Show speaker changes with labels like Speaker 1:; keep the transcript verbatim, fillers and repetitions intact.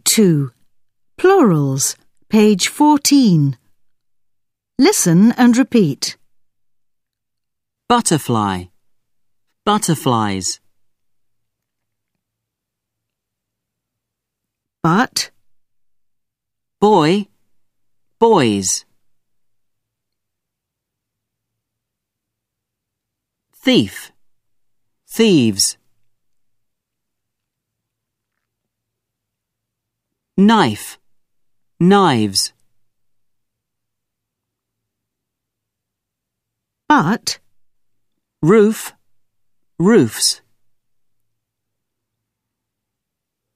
Speaker 1: two. Plurals, page fourteen. Listen and repeat.
Speaker 2: Butterfly, butterflies.
Speaker 1: But,
Speaker 2: Boy, boys. Thief, thieves. Knife, knives.
Speaker 1: but,
Speaker 2: Roof, roofs.